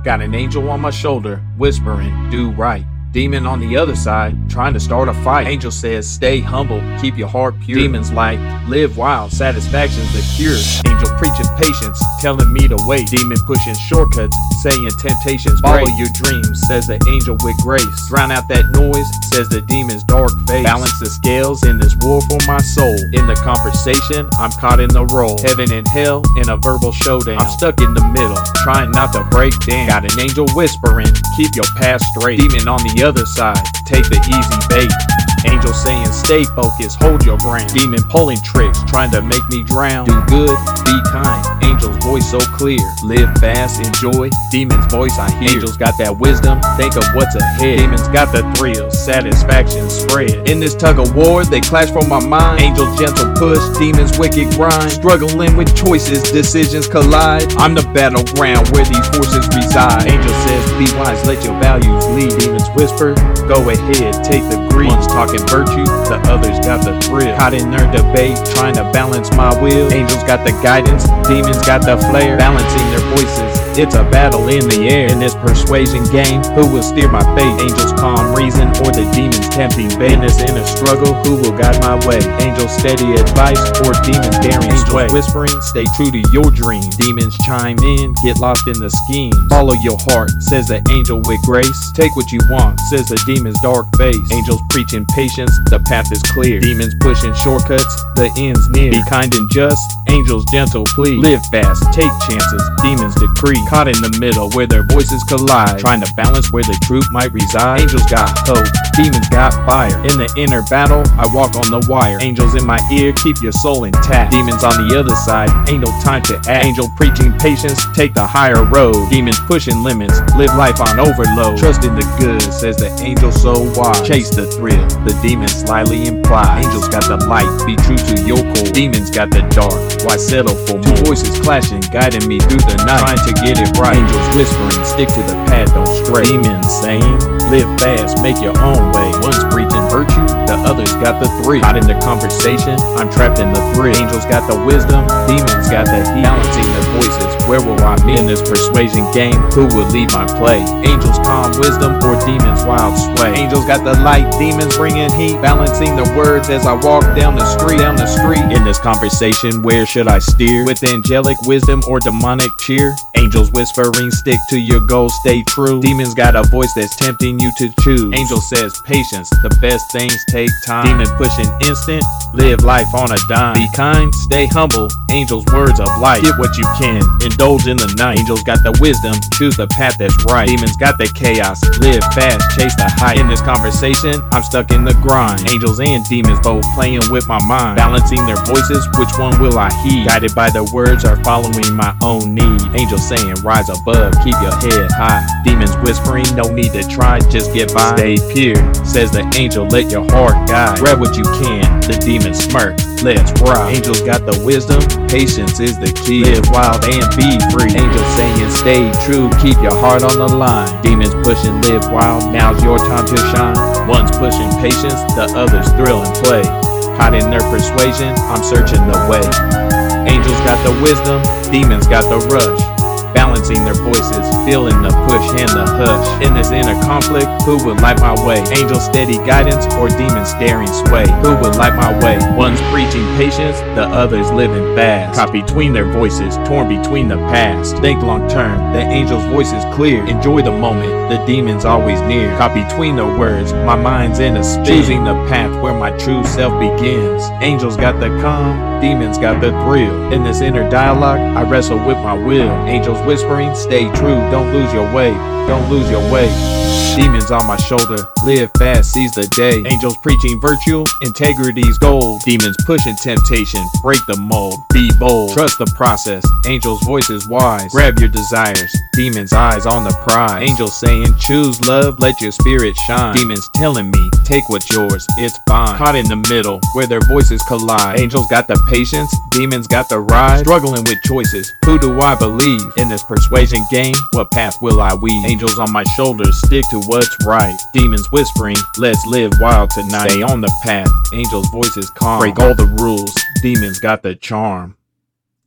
Got an angel on my shoulder, whispering, do right. Demon on the other side, trying to start a fight. Angel says, stay humble, keep your heart pure. Demon's like, live wild, satisfaction's the cure. Angel preaching patience, telling me to wait. Demon pushing shortcuts, saying temptations follow your dreams, says the angel with grace. Drown out that noise, says the demon's dark face. Balance the scales in this war for my soul. In the conversation, I'm caught in the role. Heaven and hell in a verbal showdown. I'm stuck in the middle, trying not to break down. Got an angel whispering, keep your path straight. Demon on the other side, take the easy bait. Angel saying stay focused, hold your ground. Demon pulling tricks, trying to make me drown. Do good, be kind. Angel's voice so clear. Live fast, enjoy. Demon's voice I hear. Angel's got that wisdom, think of what's ahead. Demon's got the thrills, satisfaction spread. In this tug of war, they clash for my mind. Angel's gentle push, demon's wicked grind. Struggling with choices, decisions collide. I'm the battleground where these forces reside. Angel says be wise, let your values lead. Demons whisper, go ahead, take the greed. One's talking virtue, the others got the thrill. Caught in their debate, trying to balance my will. Angels got the guidance, demons got the flair. Balancing their voices, it's a battle in the air. In this persuasion game, who will steer my fate? Angels calm reason or the demons tempting bait? In this inner struggle, who will guide my way? Angels steady advice or demons daring sway? Angels whispering, stay true to your dream. Demons chime in, get lost in the scheme. Follow your heart, says the angel with grace. Take what you want, says the demon's dark face. Angels preaching patience, the path is clear. Demons pushing shortcuts, the end's near. Be kind and just, angels gentle plead. Live fast, take chances, demons decree. Caught in the middle where their voices collide, trying to balance where the truth might reside. Angels got hope, demons got fire. In the inner battle, I walk on the wire. Angels in my ear, keep your soul intact. Demons on the other side, ain't no time to act. Angel preaching patience, take the higher road. Demons pushing limits, live life on overload. Trust in the good, says the angel so wise. Chase the thrill, the demons slyly imply. Angels got the light, be true to your core. Demons got the dark, why settle for more? Two voices clashing, guiding me through the night, trying to get it right. Angels whispering, stick to the path, don't stray. Demons saying, live fast, make your own way. One's preaching virtue, the other's got the thrill. Caught in the conversation, I'm trapped in the thrill. Angels got the wisdom, demons got the heat. Balancing their voices, where will I meet? In this persuasion game, who will lead my play? Angels calm wisdom or demons wild sway? Angels got the light, demons bringing heat. Balancing the words as I walk down the street. In this conversation, where should I steer? With angelic wisdom or demonic cheer? Angels whispering, stick to your goals, stay true. Demons got a voice that's tempting you to choose. Angel says patience, the best things take time. Demon pushing instant, live life on a dime. Be kind, stay humble, angels words of light. Get what you can, indulge in the night. Angels got the wisdom, choose the path that's right. Demons got the chaos, live fast, chase the height. In this conversation, I'm stuck in the grind. Angels and demons both playing with my mind. Balancing their voices, which one will I heed? Guided by the words or following my own need? Angels saying rise above, keep your head high. Demons whispering, no need to try, just get by. Stay pure, says the angel, let your heart guide. Grab what you can, the demons smirk, let's ride. Angels got the wisdom, patience is the key. Live wild and be free. Angels saying stay true, keep your heart on the line. Demons pushing live wild, now's your time to shine. One's pushing patience, the other's thrill and play. Caught in their persuasion, I'm searching the way. Angels got the wisdom, demons got the rush. Balancing their voices, feeling the push and the hush. In this inner conflict, who will light my way? Angel steady guidance or demon staring sway? Who will light my way? One's preaching patience, the other's living fast. Caught between their voices, torn between the past. Think long term, the angel's voice is clear. Enjoy the moment, the demon's always near. Caught between the words, my mind's in a spin. Choosing the path where my true self begins. Angels got the calm, demons got the thrill. In this inner dialogue, I wrestle with my will. Angels whispering, stay true, don't lose your way, don't lose your way. Demons on my shoulder, live fast, seize the day. Angels preaching virtue, integrity's gold. Demons pushing temptation, break the mold, be bold. Trust the process, angels' voice is wise. Grab your desires, demons' eyes on the prize. Angels saying choose love, let your spirit shine. Demons telling me, take what's yours, it's fine. Caught in the middle, where their voices collide. Angels got the patience, demons got the ride. Struggling with choices, who do I believe? In this persuasion game, what path will I weave? Angels on my shoulders, stick to what's right. Demons whispering, let's live wild tonight. Stay on the path, angels' voices calm. Break all the rules, demons got the charm.